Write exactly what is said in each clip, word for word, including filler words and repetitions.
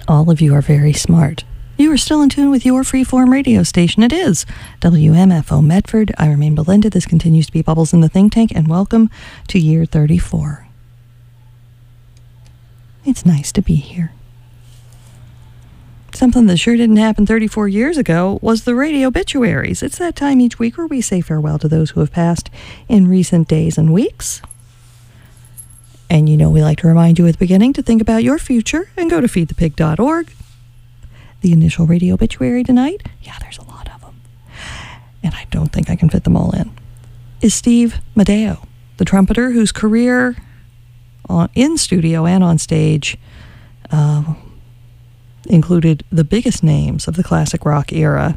All of you are very smart. You are still in tune with your freeform radio station. It is W M F O Medford. I remain Belinda. This continues to be Bubbles in the Think Tank, and welcome to year thirty-four. It's nice to be here. Something that sure didn't happen thirty-four years ago was the radio obituaries. It's that time each week where we say farewell to those who have passed in recent days and weeks. And you know we like to remind you at the beginning to think about your future and go to feed the pig dot org. The initial radio obituary tonight, yeah, there's a lot of them, and I don't think I can fit them all in, is Steve Maddeo, the trumpeter whose career on, in studio and on stage uh, included the biggest names of the classic rock era.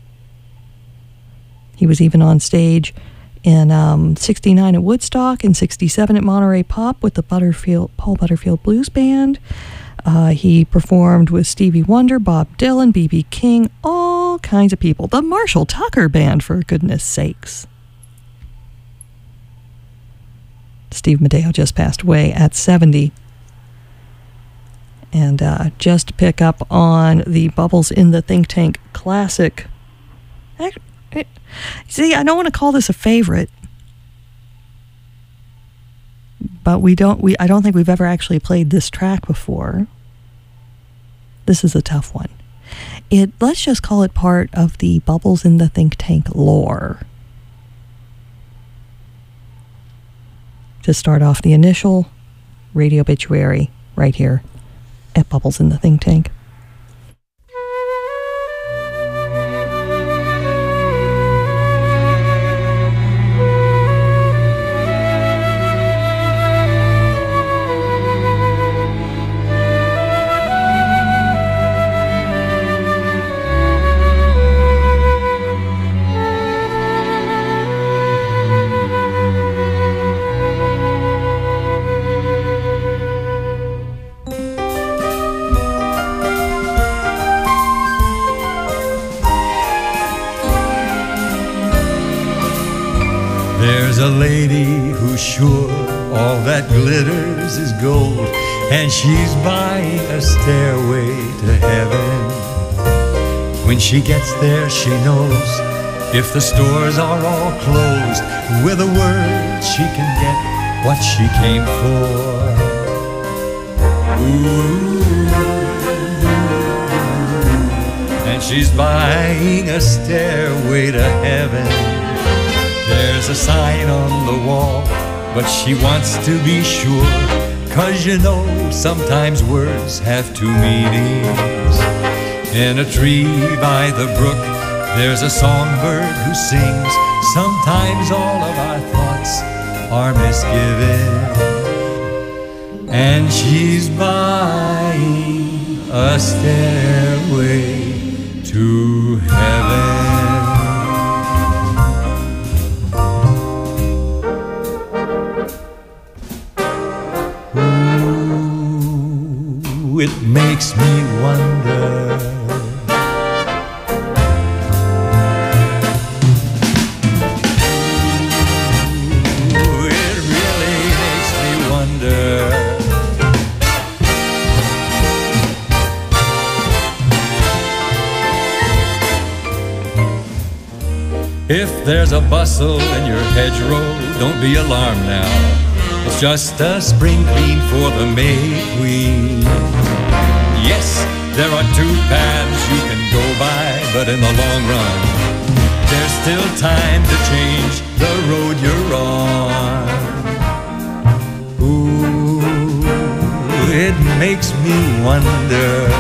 He was even on stage in um, sixty-nine at Woodstock and sixty-seven at Monterey Pop with the Butterfield, Paul Butterfield Blues Band. Uh, he performed with Stevie Wonder, Bob Dylan, B B King, all kinds of people. The Marshall Tucker Band, for goodness sakes. Steve Maddeo just passed away at seventy. And uh, just to pick up on the Bubbles in the Think Tank classic. I, I, see, I don't want to call this a favorite, but we don't. We I don't think we've ever actually played this track before. This is a tough one. It let's just call it part of the Bubbles in the Think Tank lore. To start off the initial radio obituary right here at Bubbles in the Think Tank. There's a lady who's sure all that glitters is gold, and she's buying a stairway to heaven. When she gets there, she knows if the stores are all closed, with a word she can get what she came for. Ooh. And she's buying a stairway to heaven. There's a sign on the wall, but she wants to be sure, 'cause you know sometimes words have two meanings. In a tree by the brook, there's a songbird who sings. Sometimes all of our thoughts are misgiven. And she's buying a stairway to heaven. It makes me wonder. Ooh, it really makes me wonder. If there's a bustle in your hedgerow, don't be alarmed now. It's just a spring clean for the May Queen. Yes, there are two paths you can go by, but in the long run, there's still time to change the road you're on. Ooh, it makes me wonder.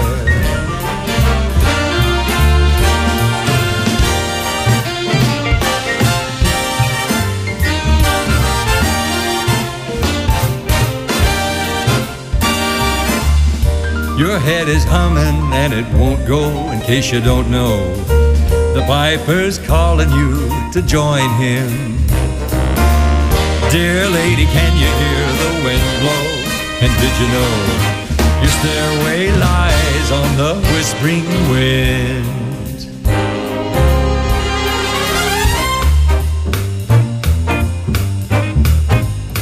Your head is humming and it won't go, in case you don't know. The piper's calling you to join him. Dear lady, can you hear the wind blow? And did you know your stairway lies on the whispering wind?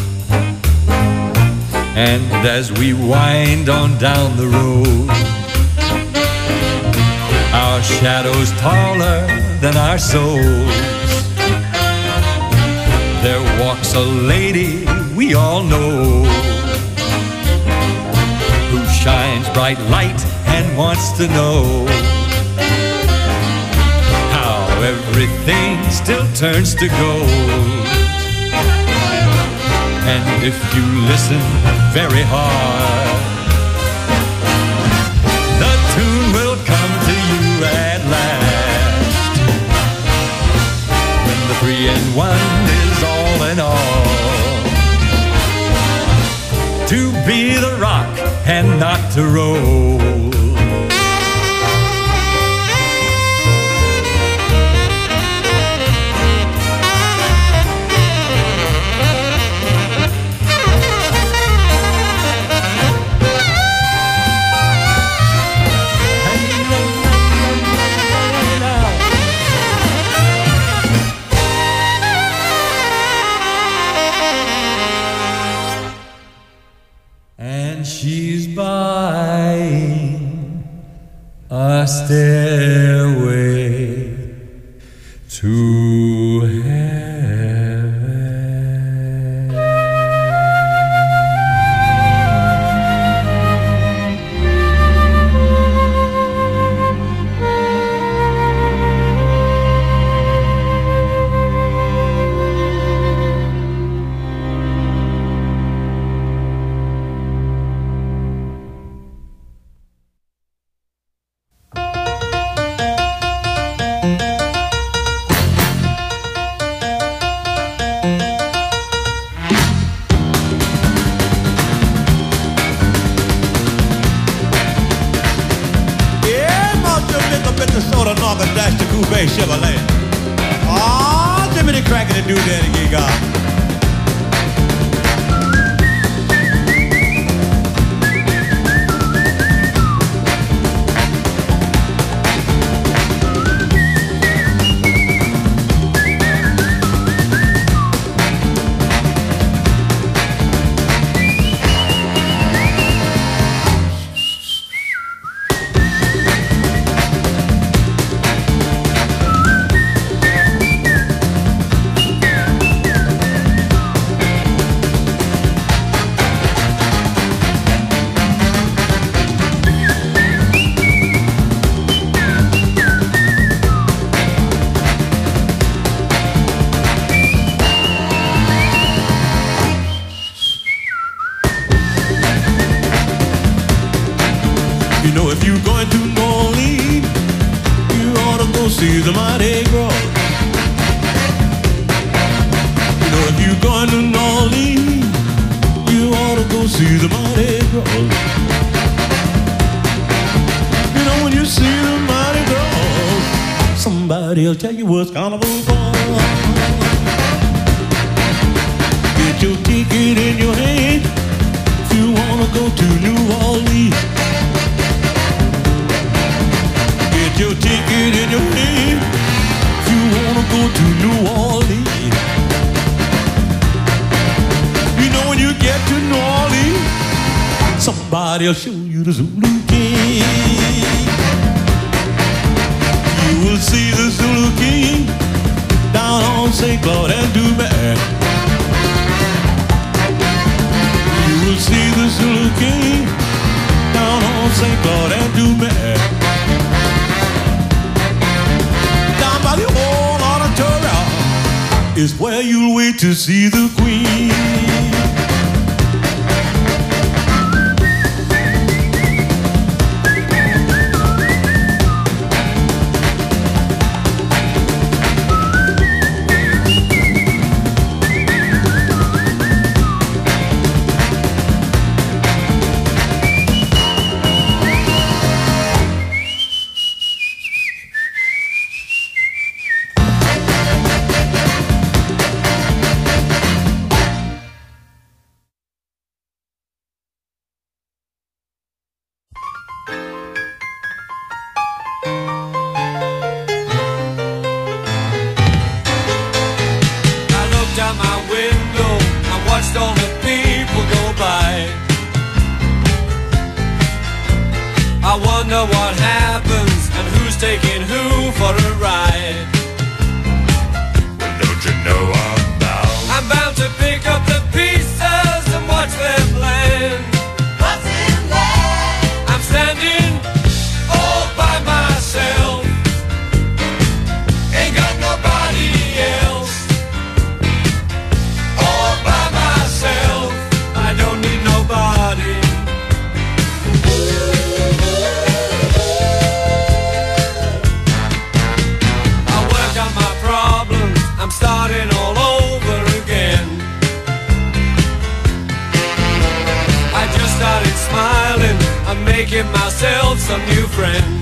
And as we wind on down the road, our shadows taller than our souls. There walks a lady we all know, who shines bright light and wants to know how everything still turns to gold. And if you listen very hard, the tune will come to you at last, when the three in one is all in all. To be the rock and not to roll. She's buying a stairway to heaven. Chevrolet. Oh, Jimmy the Cracker to do that again, God. See the Mardi Gras. You know, if you're going to New Orleans, you ought to go see the Mardi Gras. You know, when you see the Mardi Gras, somebody'll tell you what's carnival for. Get your ticket in your hand if you want to go to New Orleans. Get your ticket in your hand if you wanna go to New Orleans. You know, when you get to New Orleans, somebody'll show you the Zulu King. You will see the Zulu King down on Saint Claude and Dumas. You will see the Zulu King down on Saint Claude and Dumas. The whole auditorium is where you'll wait to see the Queen. I wonder what happens and who's who's taking who for a ride. Well, don't you know I'm bound? I'm bound to pick up the pieces and watch them land. What's in there? I'm standing all by myself. Ain't got nobody else. All by myself. I don't need nobody. I work on my problems. I'm starting all over again. I just started smiling. I'm making myself some new friends.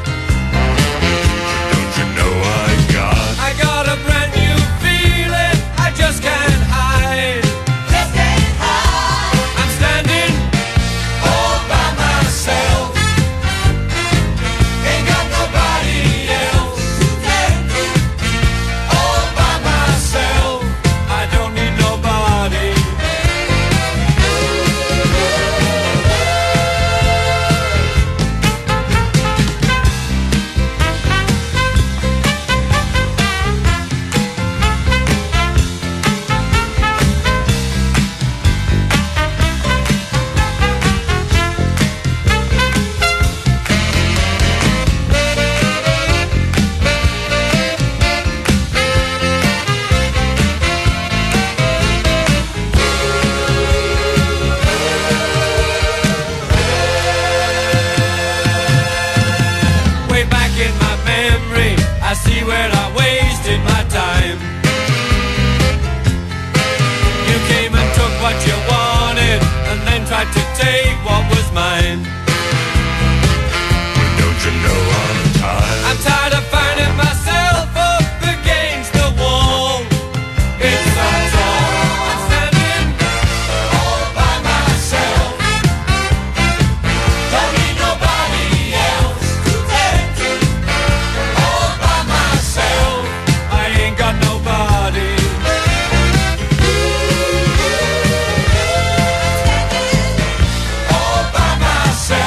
Don't you know I got? I got a brand new feeling I just can't hide. Just can't hide. I'm standing all by myself. Ain't got nobody else. All by myself. I don't need nobody. Way back in my memory, I see where I wasted my time. You came and took what you wanted, and then tried to take what was mine. Well, don't you know I'm tired? I'm tired of finding myself up against the wall. It's so tall. I'm standing all by myself. Don't need nobody else to turn to. All by myself. I ain't got nobody. All by myself.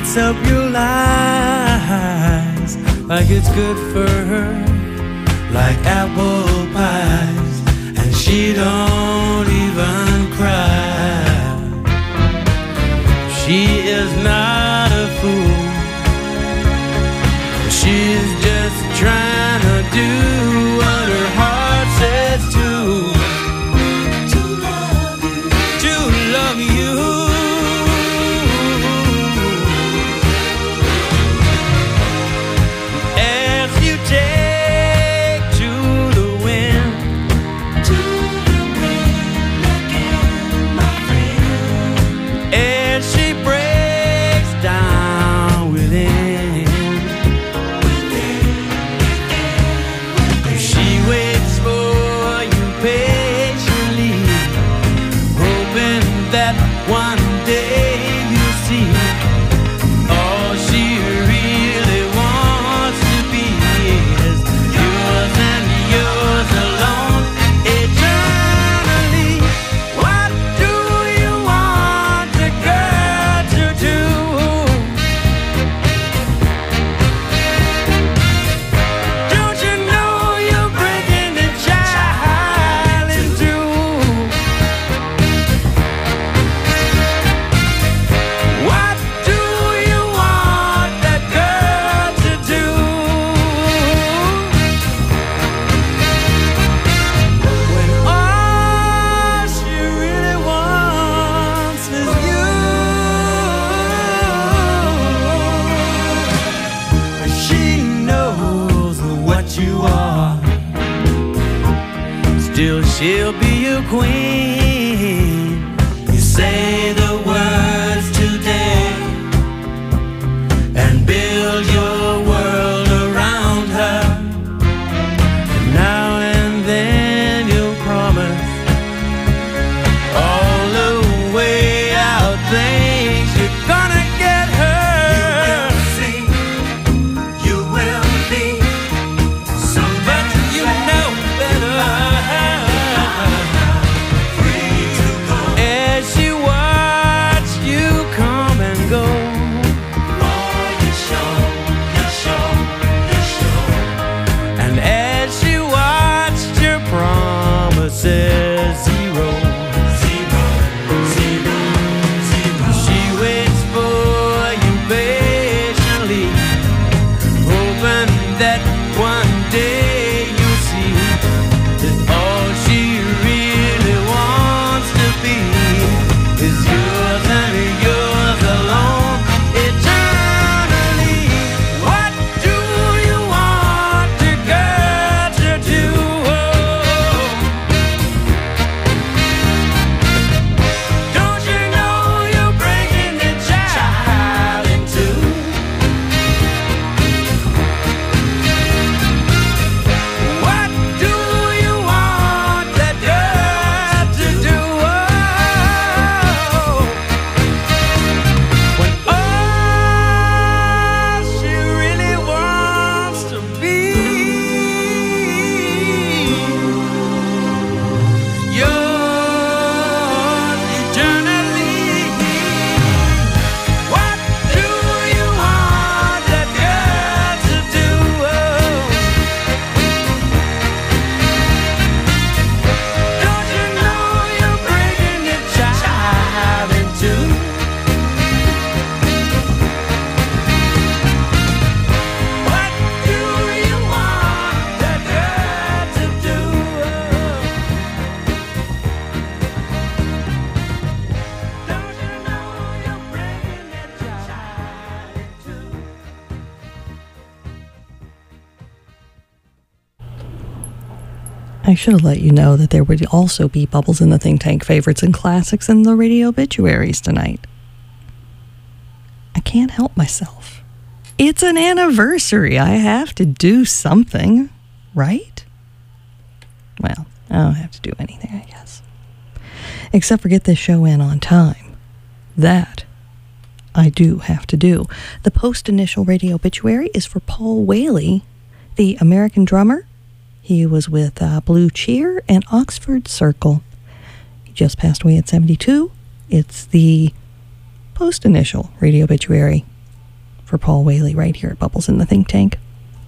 eats up your lies like it's good for her, like apple pies, and she don't even cry. She is not a fool, she's just trying to do what her heart says to. To love you, to love you. As you take to the wind, to the wind again, my friend. As she breaks down within, she waits for you patiently, hoping that one day you'll see all she really wants to be is yours and yours alone eternally. What do you want the girl to do? Don't you know you're breaking the child in two? What do you want that girl to do? When all she really wants is you. She knows what you are. Still she'll be your queen. You say the words today and build your world around her. And now and then you'll promise all the way out things you're gonna get her. You will be but you know better. As she watch you come and go, and as she watched your promises zero, she waits for you patiently, hoping that one day you'll see that all she really wants to be is yours and yours alone eternally. What do you want the girl to do? Don't you know you're breaking the child in two? What do you want that girl to do? When all she really wants to be yours eternally. What do you want that girl to do? Don't you know you're breaking your child in two? What do you want that girl to do? Don't you know you're breaking your child in two? I should have let you know that there would also be Bubbles in the Think Tank favorites and classics in the radio obituaries tonight. I can't help myself. It's an anniversary. I have to do something, right? Well, I don't have to do anything, I guess. Except for get this show in on time. That I do have to do. The post-initial radio obituary is for Paul Whaley, the American drummer. He was with uh, Blue Cheer and Oxford Circle. He just passed away at seventy-two. It's the post-initial radio obituary. for Paul Whaley right here at Bubbles in the Think Tank.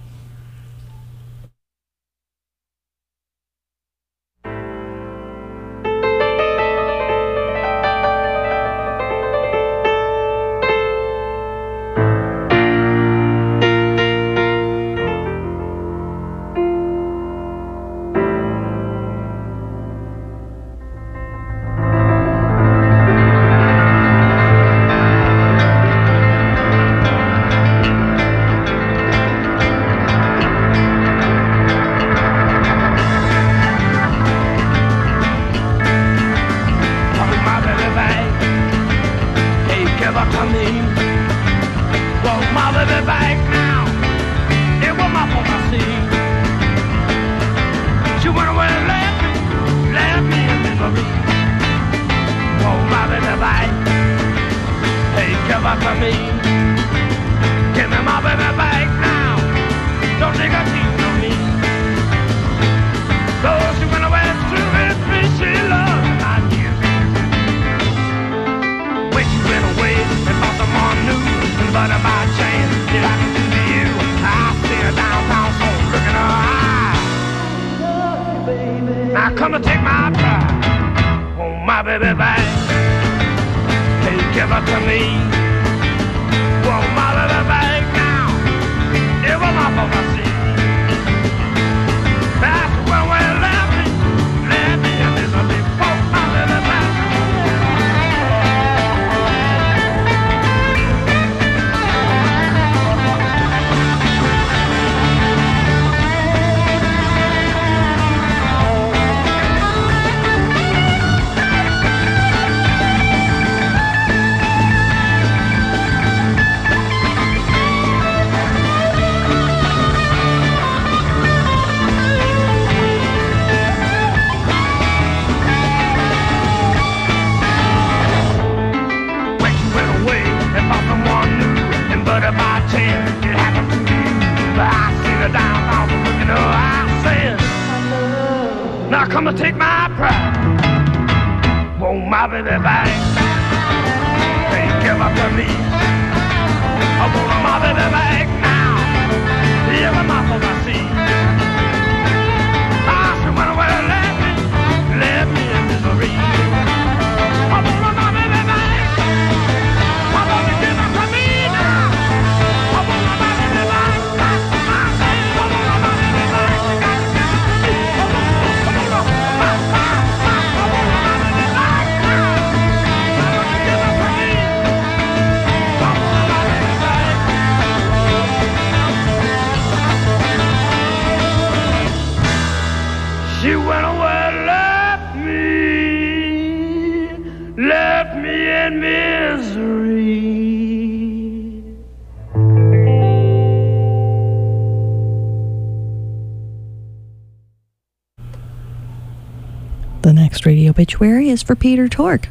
The next radio obituary is for Peter Tork,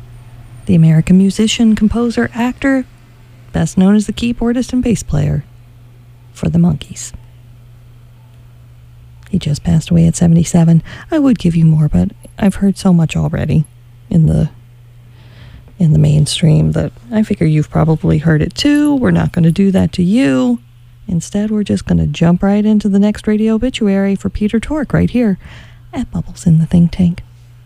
the American musician, composer, actor, best known as the keyboardist and bass player for the Monkees. He just passed away at seventy-seven. I would give you more, but I've heard so much already in the in the mainstream that I figure you've probably heard it too. We're not going to do that to you. Instead, we're just going to jump right into the next radio obituary for Peter Tork right here at Bubbles in the Think Tank.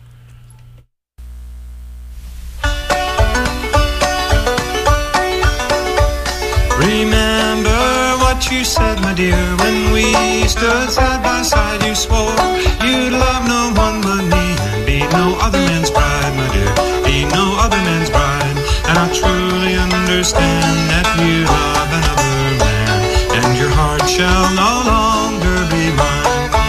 Remember what you said, my dear, when we stood side by side. You swore you'd love no one but me and be no other man's bride, my dear, be no other man's bride. And I truly understand that you love another man, and your heart shall no longer be mine.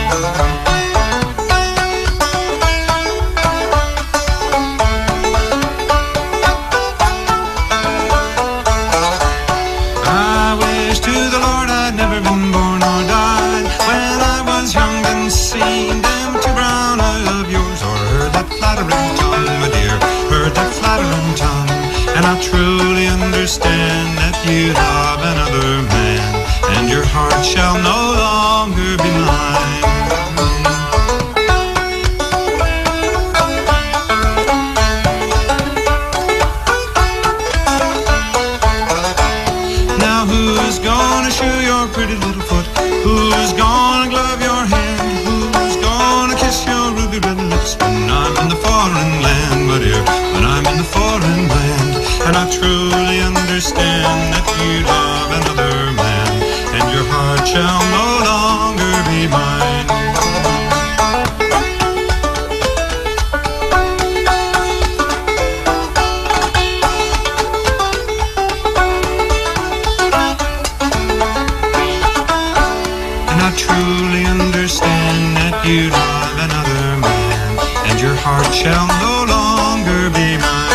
And I truly understand that you love another man, and your heart shall no longer be mine. Now shoe your pretty little foot? Who's gonna glove your hand? Who's gonna kiss your ruby red lips when I'm in the foreign land? But here, when I'm in the foreign land, and I truly understand that you love another man, and your heart shall no longer be mine. And I truly understand that you love another man, and your heart shall no longer be mine.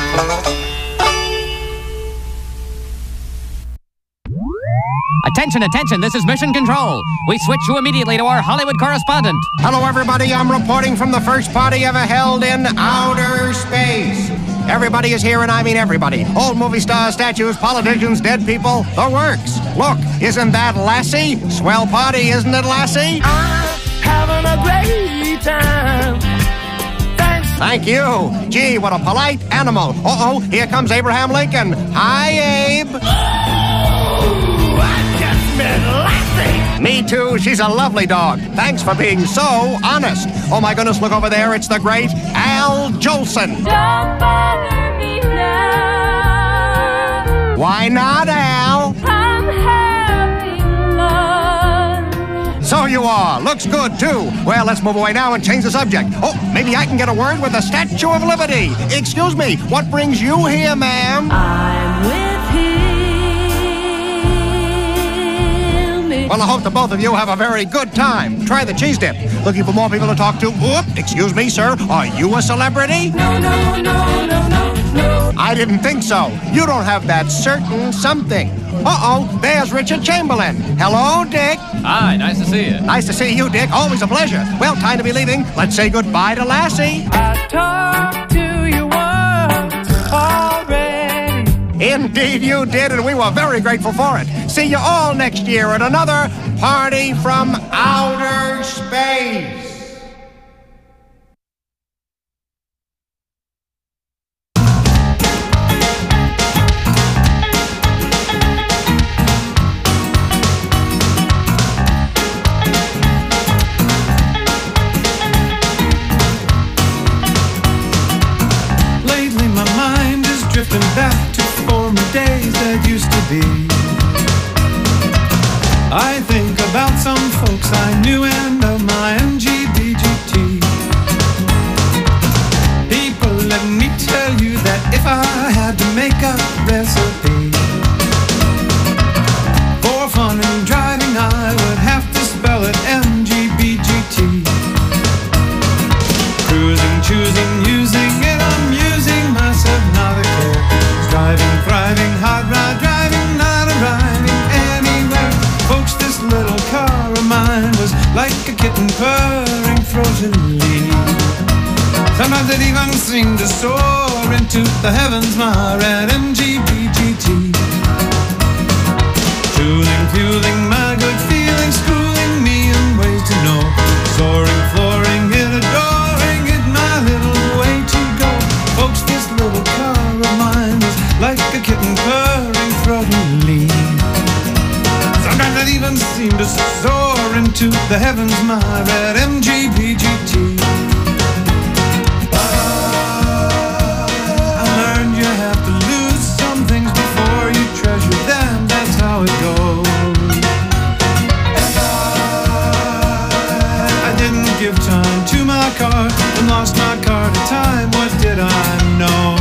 Attention, attention, this is Mission Control. We switch you immediately to our Hollywood correspondent. Hello, everybody. I'm reporting from the first party ever held in outer space. Everybody is here, and I mean everybody. Old movie stars, statues, politicians, dead people, the works. Look, isn't that Lassie? Swell party, isn't it, Lassie? I'm having a great time. Thanks. Thank you. Gee, what a polite animal. Uh-oh, here comes Abraham Lincoln. Hi, Abe. Ooh, I just met Lassie. Me too. She's a lovely dog. Thanks for being so honest. Oh, my goodness, look over there. It's the great Al Jolson. Don't bother me now. Why not, Al? I'm having lunch. So you are. Looks good, too. Well, let's move away now and change the subject. Oh, maybe I can get a word with the Statue of Liberty. Excuse me, what brings you here, ma'am? I'm with him. Well, I hope that both of you have a very good time. Try the cheese dip. Looking for more people to talk to? Whoop, excuse me, sir. Are you a celebrity? No, no, no, no, no, no. I didn't think so. You don't have that certain something. Uh-oh, there's Richard Chamberlain. Hello, Dick. Hi, nice to see you. Nice to see you, Dick. Always a pleasure. Well, time to be leaving. Let's say goodbye to Lassie. I talked to you once already. Indeed you did, and we were very grateful for it. See you all next year at another Party from Outer Space. Lately my mind is drifting back to former days that used to be. I think about some folks I knew and of my N G B G T. People, let me tell you that if I had to make a recipe for fun and driving, I would have to spell it N G B G T. Cruising, choosing, using it, I'm using myself, not a care. Striving, thriving, hard ride driving, not arriving anywhere. Folks, this little car of mine was like a kitten purring frozenly. Sometimes it even seemed to soar into the heavens, my red N G B G T. Tooling, fueling my good feelings, schooling me in ways to know. Soaring, flooring it, adoring it, my little way to go. Folks, this little car of mine was like a kitten purring throatily. Sometimes it even seemed to soar into the heavens, my red M G B G T. I learned you have to lose some things before you treasure them, that's how it goes. I didn't give time to my car and lost my car to time, what did I know?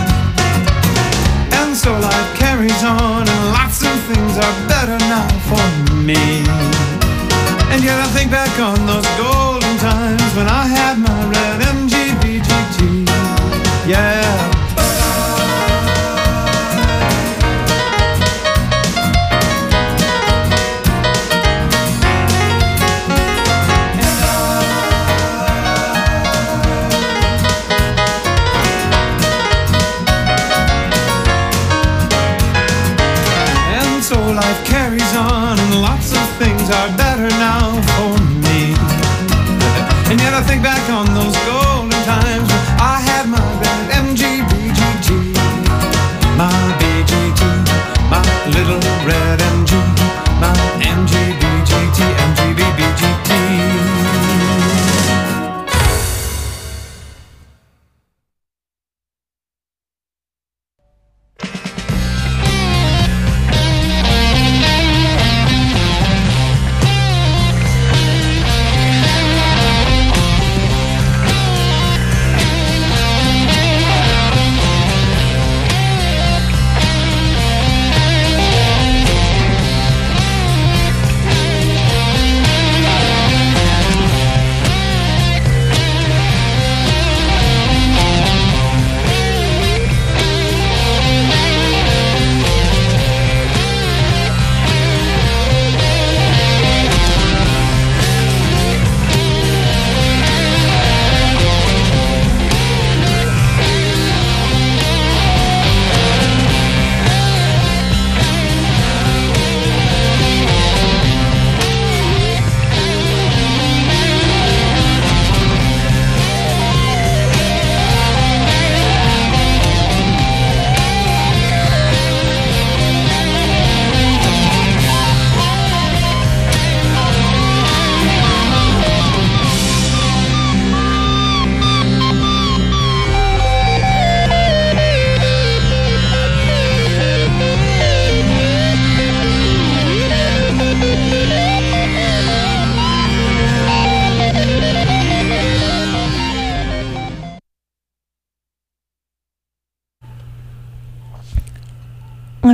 And so life carries on and lots of things are better now for me. And yet I think back on those golden times when I had my red M G B G T. Yeah. And so life carries on and lots of things are better now for me. And yet I think back on those golden times when I had my red M G B G T. My B G T, my little red M G,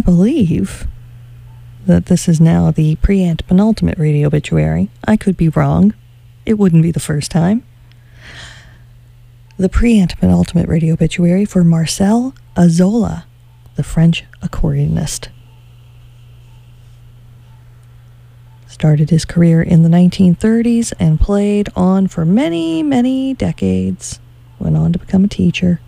believe that this is now the pre-antepenultimate radio obituary. I could be wrong. It wouldn't be the first time. The pre-antepenultimate radio obituary for Marcel Azola, the French accordionist. Started his career in the nineteen thirties and played on for many, many decades. Went on to become a teacher.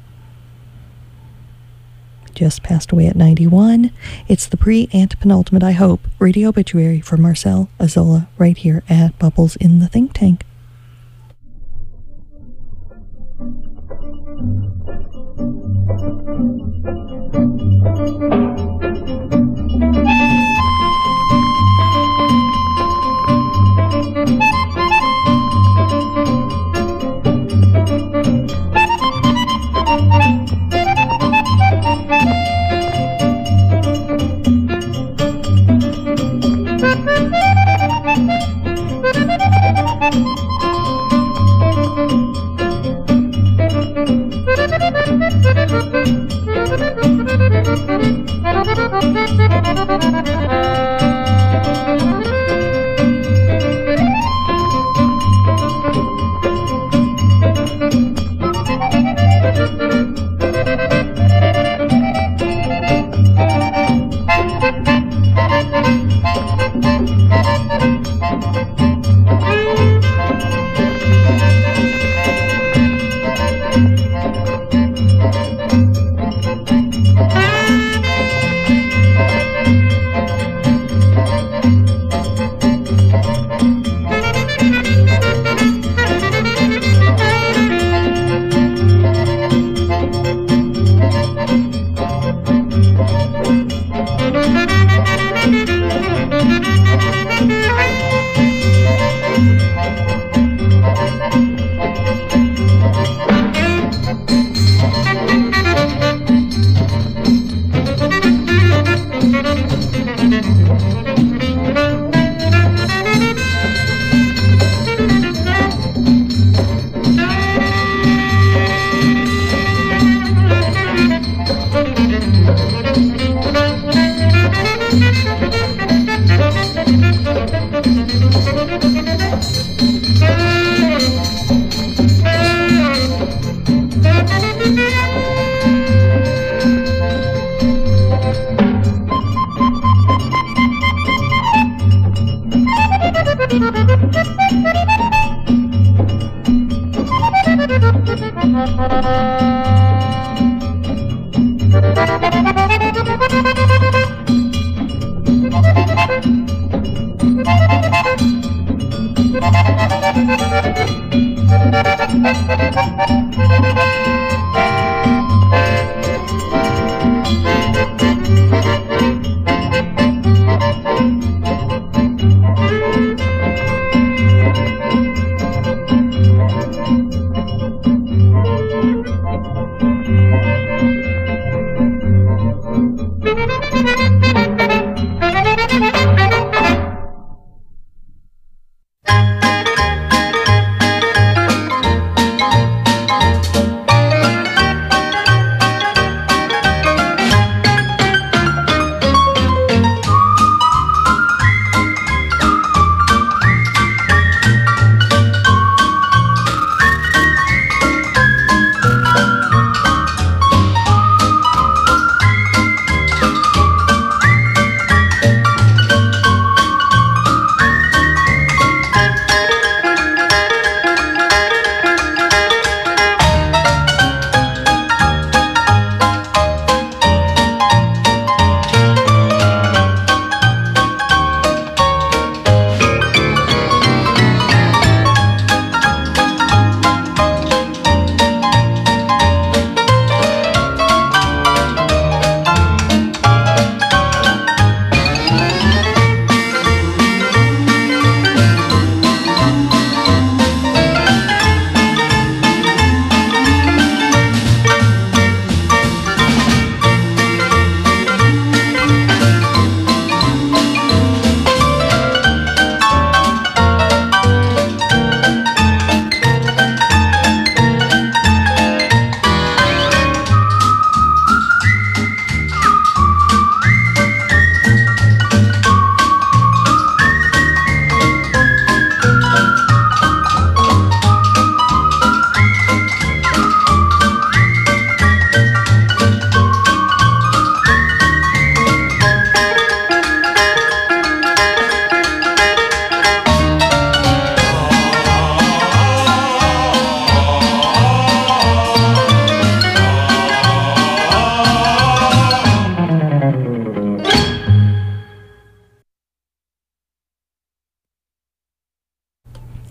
Just passed away at ninety-one. It's the pre-antepenultimate, I hope, radio obituary for Marcel Azola right here at Bubbles in the Think Tank.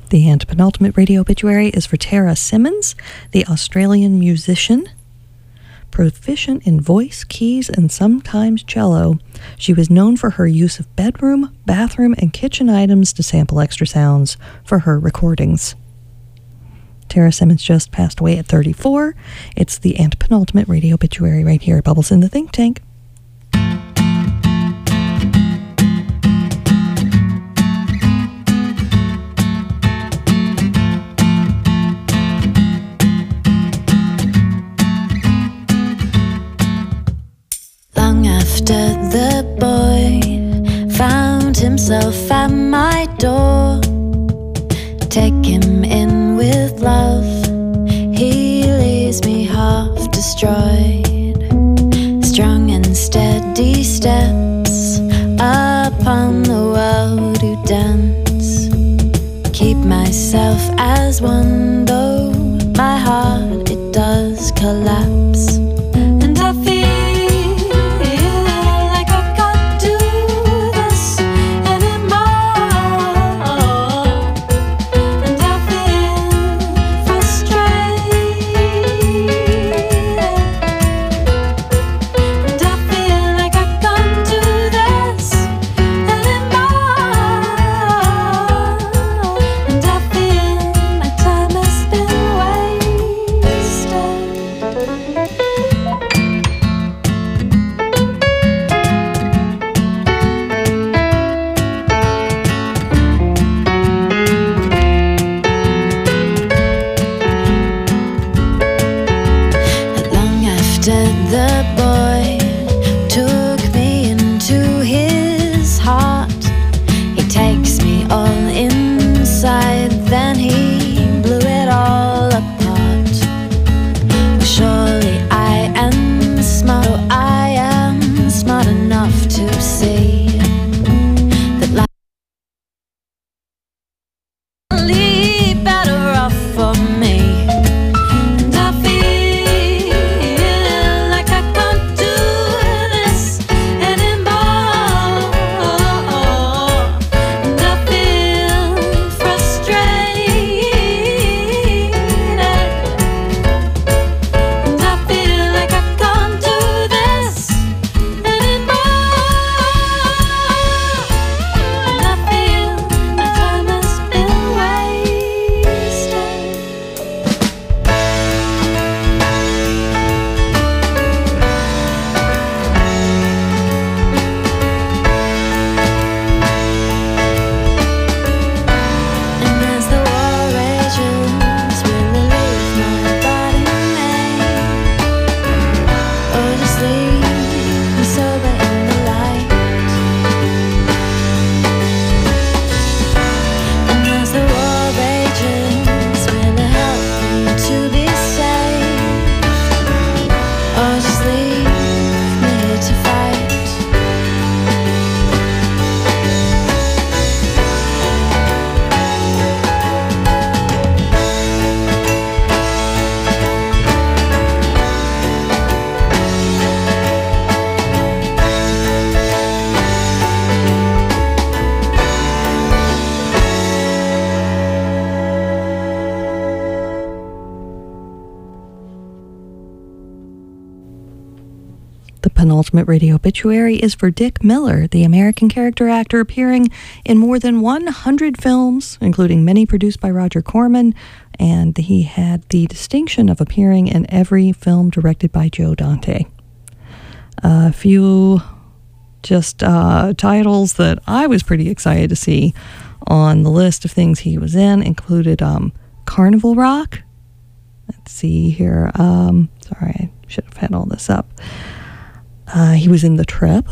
The antepenultimate radio obituary is for Tara Simmons, the Australian musician. Proficient in voice, keys, and sometimes cello, she was known for her use of bedroom, bathroom, and kitchen items to sample extra sounds for her recordings. Tara Simmons just passed away at thirty-four. It's the antepenultimate radio obituary right here at Bubbles in the Think Tank. Long after the boy found himself at my door, take him in with love, he leaves me half destroyed. Strong and steady steps upon the world who dance. Keep myself as one, though my heart it does collapse. And I feel like I can't do this anymore. And I feel frustrated. And I feel like I can't do this anymore. And I feel my time has been wasted. Long after the boy took me into his heart, he takes me all inside, then he blew it all apart. Surely I am smart, oh, I am smart enough to see that life is only better off for me. And I feel like I can't do this anymore. And I feel frustrated. And I feel like I can't do this anymore. And I feel my time has been wasted. And as the war rages, will I leave my body made, or just leave me sober in the light? And as the war rages, will it help me to be safe, or just leave me here to fight? The penultimate radio obituary is for Dick Miller, the American character actor appearing in more than one hundred films, including many produced by Roger Corman, and he had the distinction of appearing in every film directed by Joe Dante. A few just uh, titles that I was pretty excited to see on the list of things he was in included um, Carnival Rock. Let's see here. Um, sorry, I should have had all this up. Uh, he was in The Trip,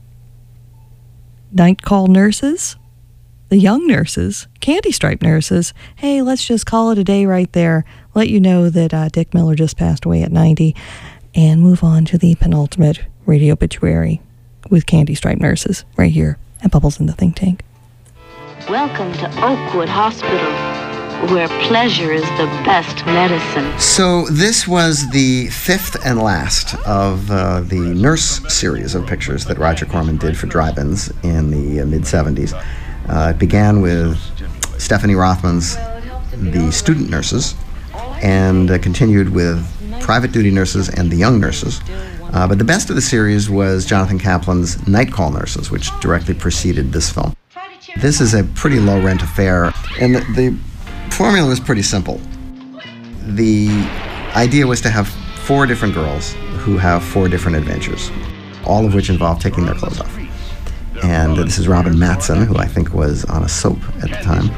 Night Call Nurses, The Young Nurses, Candy Stripe Nurses. Hey, let's just call it a day right there. Let you know that uh, Dick Miller just passed away at ninety, and move on to the penultimate radio obituary with Candy Stripe Nurses right here at Bubbles in the Think Tank. Welcome to Oakwood Hospital, where pleasure is the best medicine. So this was the fifth and last of uh, the Nurse series of pictures that Roger Corman did for drive-ins in the uh, mid-seventies. Uh, it began with Stephanie Rothman's The Student Nurses, and uh, continued with Private Duty Nurses and The Young Nurses. Uh, but the best of the series was Jonathan Kaplan's Night Call Nurses, which directly preceded this film. This is a pretty low-rent affair, and the, the formula was pretty simple. The idea was to have four different girls who have four different adventures, all of which involve taking their clothes off. And uh, this is Robin Matson, who I think was on a soap at the time.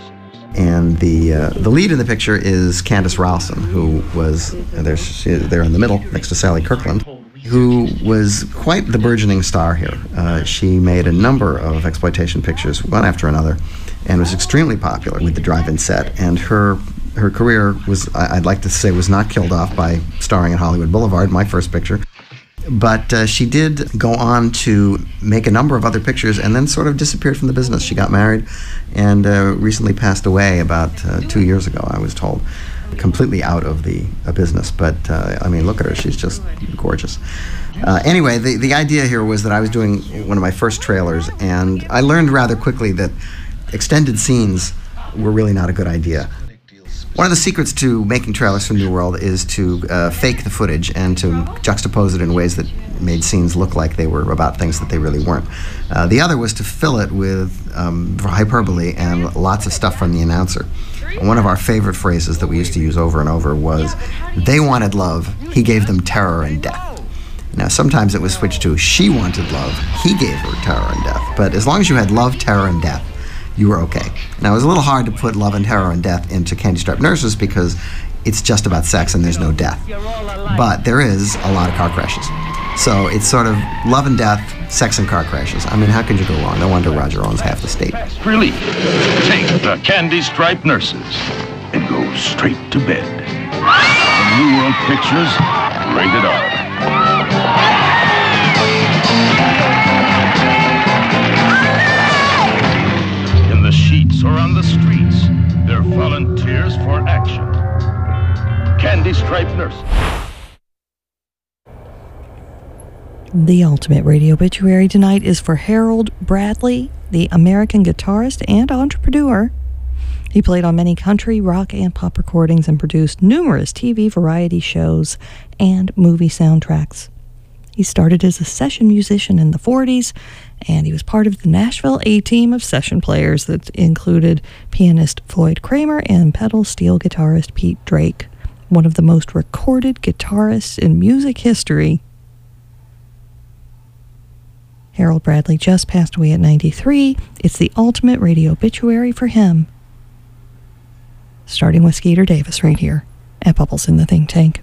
And the uh, the lead in the picture is Candace Rowson, who was there. She, there in the middle, next to Sally Kirkland, who was quite the burgeoning star here. Uh, she made a number of exploitation pictures, one after another, and was extremely popular with the drive-in set. And her her career was, I'd like to say, was not killed off by starring in Hollywood Boulevard, my first picture. But uh, she did go on to make a number of other pictures and then sort of disappeared from the business. She got married and uh, recently passed away about uh, two years ago, I was told. Completely out of the uh, business. But, uh, I mean, look at her. She's just gorgeous. Uh, anyway, the, the idea here was that I was doing one of my first trailers, and I learned rather quickly that extended scenes were really not a good idea. One of the secrets to making trailers for New World is to uh, fake the footage and to juxtapose it in ways that made scenes look like they were about things that they really weren't. Uh, the other was to fill it with um, hyperbole and lots of stuff from the announcer. One of our favorite phrases that we used to use over and over was, "They wanted love, he gave them terror and death." Now, sometimes it was switched to, "She wanted love, he gave her terror and death." But as long as you had love, terror, and death, you were okay. Now, it was a little hard to put love and terror and death into Candy Striped Nurses because it's just about sex and there's no death. But there is a lot of car crashes. So it's sort of love and death, sex and car crashes. I mean, how can you go wrong? No wonder Roger owns half the state. Relief. Take the Candy Striped Nurses and go straight to bed. From New World Pictures, rated R. The sheets or on the streets, they're volunteers for action. Candy Striped Nurse. The ultimate radio obituary tonight is for Harold Bradley, the American guitarist and entrepreneur. He played on many country, rock, and pop recordings and produced numerous T V variety shows and movie soundtracks. He started as a session musician in the forties, and he was part of the Nashville A-team of session players that included pianist Floyd Kramer and pedal steel guitarist Pete Drake, one of the most recorded guitarists in music history. Harold Bradley just passed away at ninety-three. It's the ultimate radio obituary for him. Starting with Skeeter Davis right here at Bubbles in the Think Tank.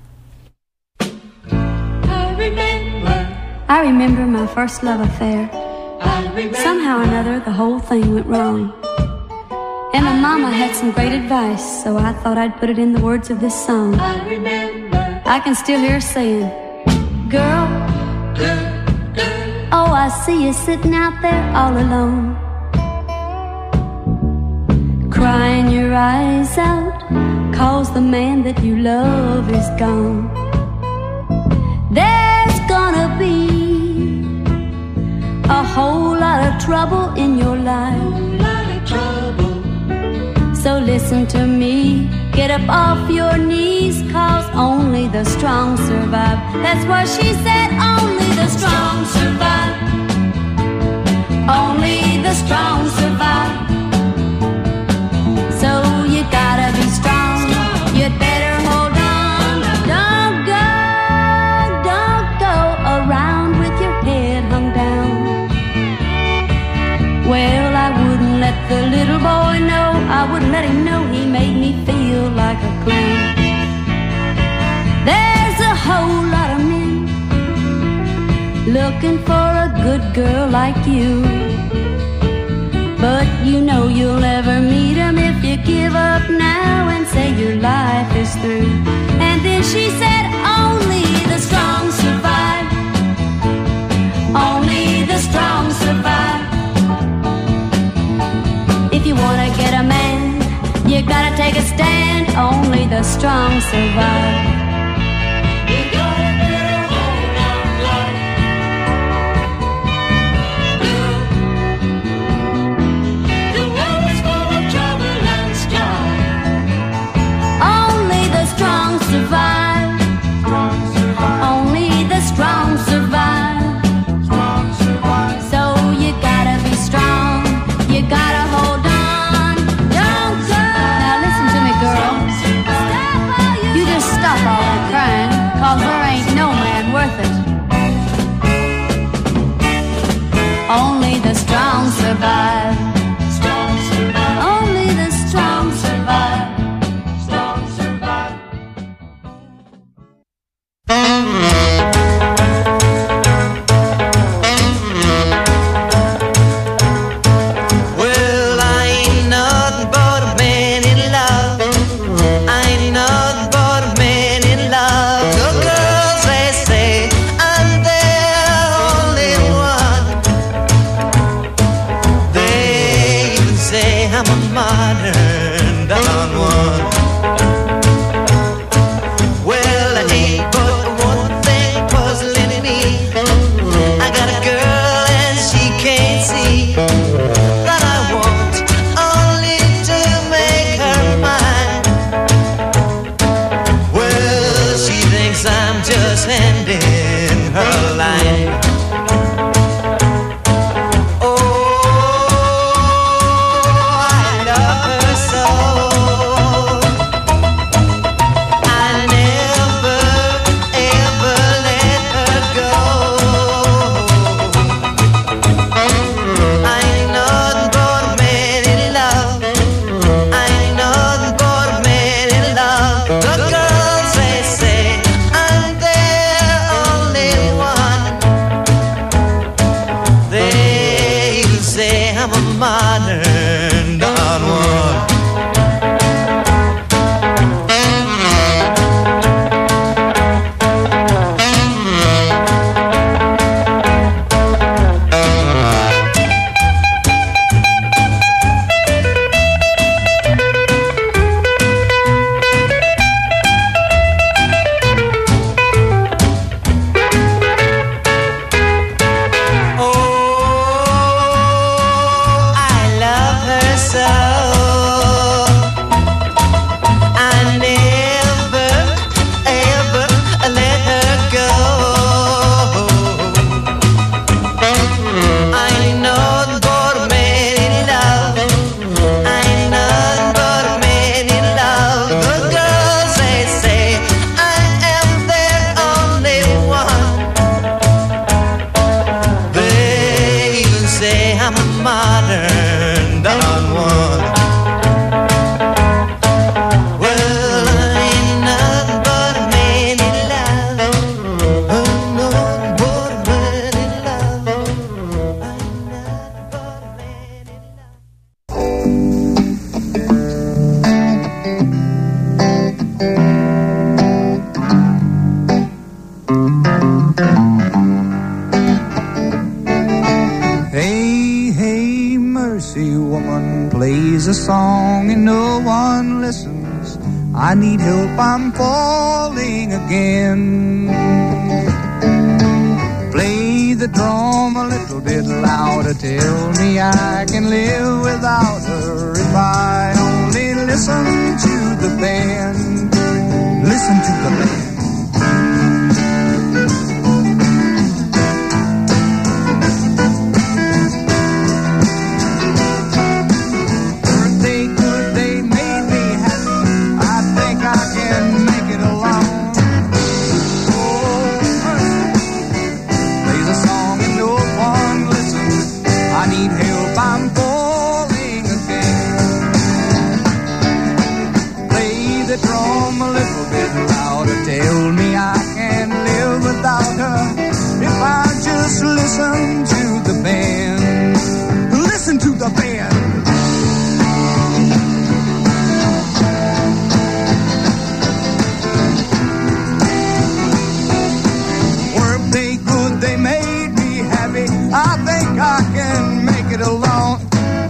I remember my first love affair. Somehow or another, the whole thing went wrong. And my mama had some great advice, so I thought I'd put it in the words of this song. I remember. I can still hear her saying, "Girl, girl, girl, oh, I see you sitting out there all alone, crying your eyes out, 'cause the man that you love is gone. There's gonna be a whole lot of trouble in your life. So listen to me, get up off your knees, 'cause only the strong survive." That's what she said, only the strong survive. Only the strong survive. So you gotta be strong, you'd better hold on. Don't go, don't go around with your head hung down. Well, I wouldn't let the little boy know, I wouldn't let him know he made me feel like a clown. There's a whole lot of men looking for a good girl like you, but you know you'll never meet him if you give up now and say your life is through. And then she said, only the strong survive. Only the strong survive. If you wanna get a man, you gotta take a stand. Only the strong survive. You gotta get a hold on life. The world is full of gotta hold on. Don't go. Now listen to me, girl. You just stop all that crying, cause there ain't no man worth it. Only the strong survive. Strong survive. Only the strong survive. Strong survive. Well, I ain't nothing but a man in love. I ain't nothing but a man in love. The girls, they say I'm their only one. They even say I'm a modern Don Juan. Well, I ain't but one thing puzzling me. I got a girl and she can't see that I want only to make her mine. Well, she thinks I'm just handing her a line. Modern Don Juan. Hey, hey, mercy, woman plays a song and no one listens. I need help, I'm falling again. Play the drum a little bit louder, tell me I can live without her if I only listen to the band. Listen to the band. Listen to the band. Listen to the band. Weren't they good? They made me happy. I think I can make it alone.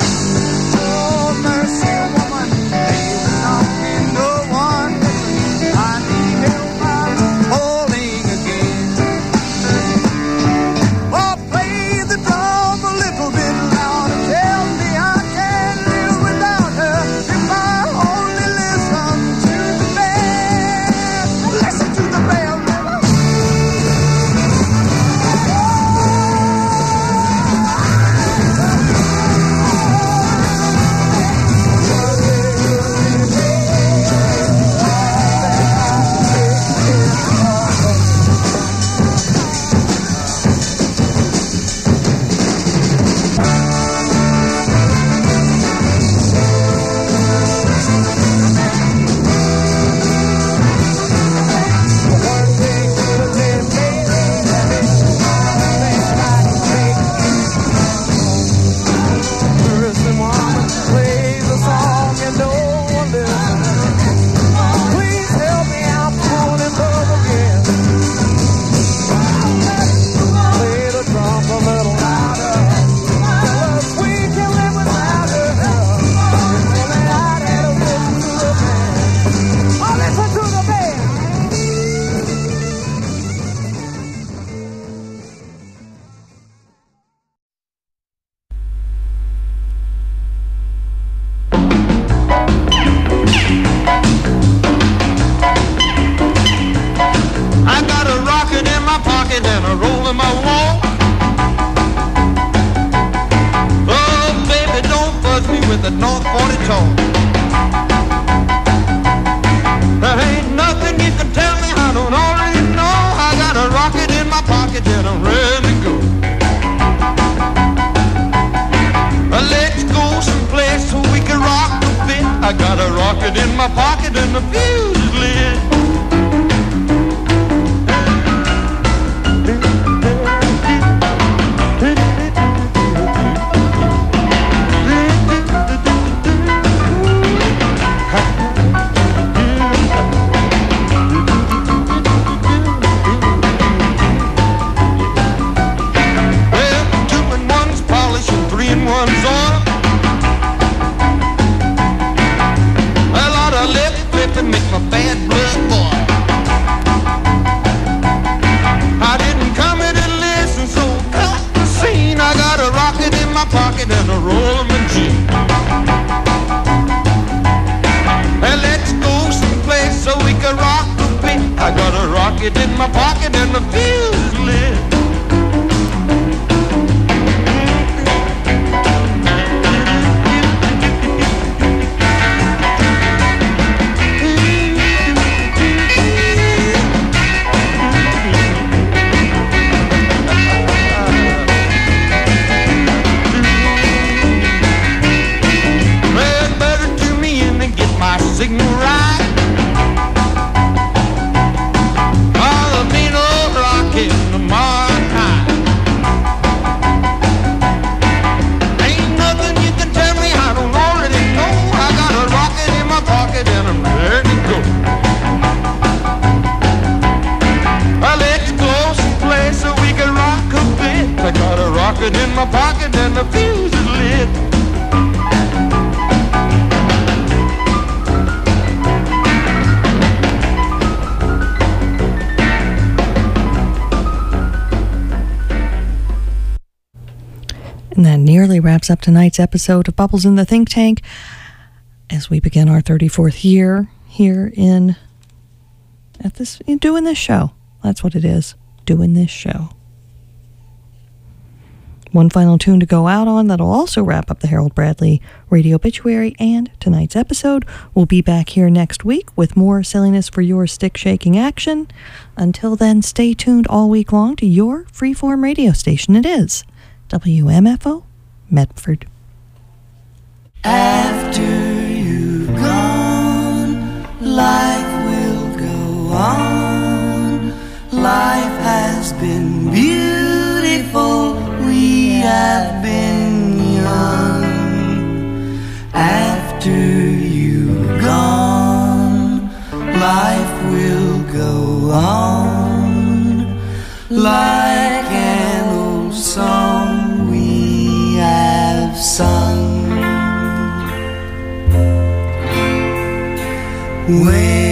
one's on. A lot of lip flipping make my bad blood boil. I didn't come here to listen, so cut the scene. I got a rocket in my pocket and a roll of my jeans. And let's go someplace so we can rock a bit. I got a rocket in my pocket and the fuse is lit. Signal right. Oh, the mean old rocket, the Mars high. Ain't nothing you can tell me I don't already know. I got a rocket in my pocket and I'm ready to go. Well, let's go someplace so we can rock a bit. I got a rocket in my pocket and the fuse is lit. And that nearly wraps up tonight's episode of Bubbles in the Think Tank as we begin our thirty-fourth year here in at this in doing this show. That's what it is, doing this show. One final tune to go out on that'll also wrap up the Harold Bradley Radio Obituary and tonight's episode. We'll be back here next week with more silliness for your stick-shaking action. Until then, stay tuned all week long to your freeform radio station. It is W M F O, Medford. After you've gone, life will go on. Life has been beautiful, we have been young. After you've gone, life will go on. Like an old song we have sung. When